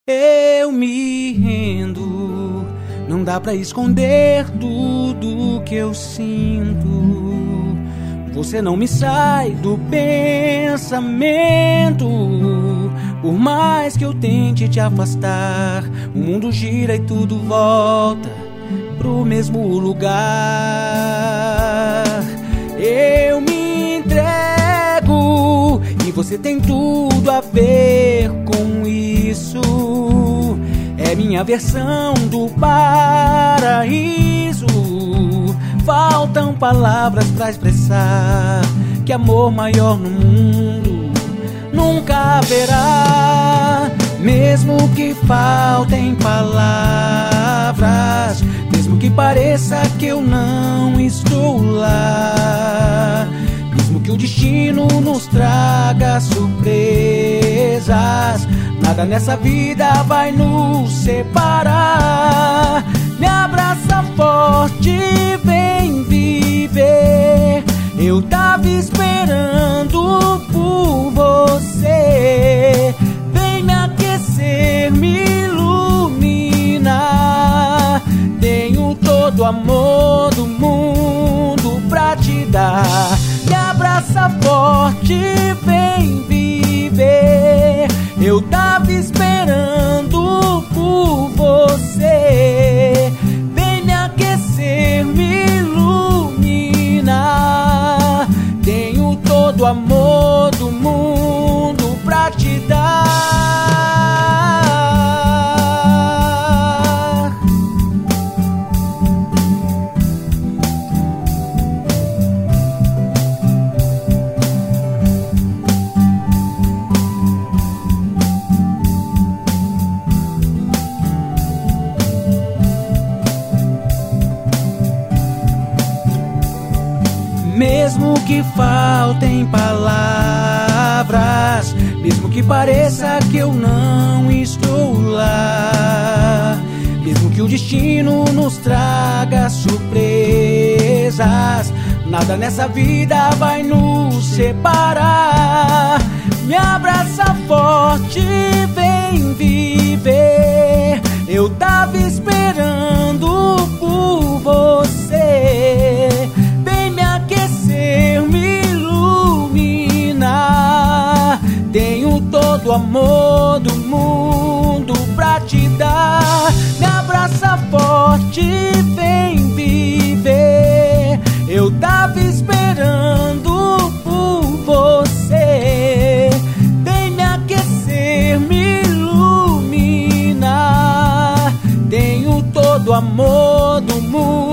Eu me rendo, não dá pra esconder tudo que eu sinto. Você não me sai do pensamento. Por mais que eu tente te afastar, o mundo gira e tudo volta pro mesmo lugar. Eu me entrego e você tem tudo a ver com isso. É minha versão do paraíso. Faltam palavras pra expressar que amor maior no mundo nunca haverá. Mesmo que faltem palavras, mesmo que pareça que eu não estou lá, mesmo que o destino nos traga surpresas, nada nessa vida vai nos separar. Me abraça forte, vem viver. Eu tava esperando por você. Vem me aquecer, me iluminar. Tenho todo o amor do mundo pra te dar. Me abraça forte, vem viver. Eu tava esperando por você. Vem me aquecer, me iluminar. Tenho todo o amor do mundo pra te dar. Mesmo que faltem palavras, mesmo que pareça que eu não estou lá, mesmo que o destino nos traga surpresas, nada nessa vida vai nos separar. Me abraça forte, vem viver. Eu tava esperando por você. Me iluminar. Tenho todo o amor do mundo pra te dar. Me abraça forte, vem viver. Eu tava esperando por você. Vem me aquecer, me iluminar. Tenho todo o amor do mundo